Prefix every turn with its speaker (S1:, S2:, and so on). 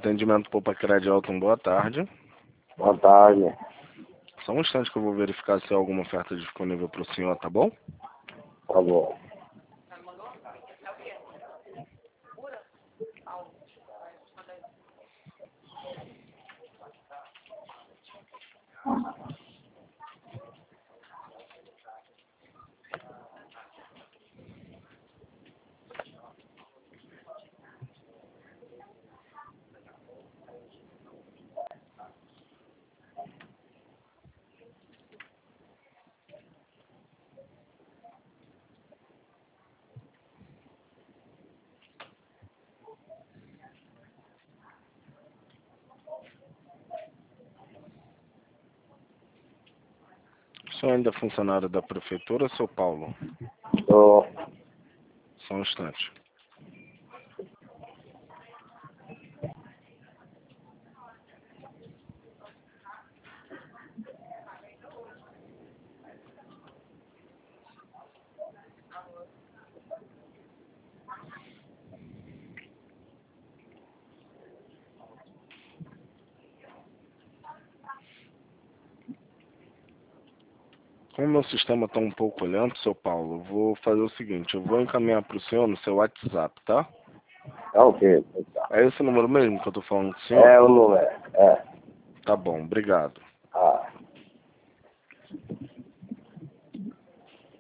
S1: Atendimento Poupa Crédito Alton, boa tarde.
S2: Boa tarde.
S1: Só um instante que eu vou verificar se há alguma oferta disponível para o senhor, tá bom?
S2: Tá bom.
S1: O senhor ainda é funcionário da prefeitura, seu Paulo?
S2: Tô.
S1: Só um instante. Como meu sistema está um pouco lento, seu Paulo, eu vou fazer o seguinte, eu vou encaminhar para o senhor no seu WhatsApp, tá?
S2: Tá ok. Tá.
S1: É esse número mesmo que eu tô falando com o senhor?
S2: É o número. É.
S1: Tá bom, obrigado.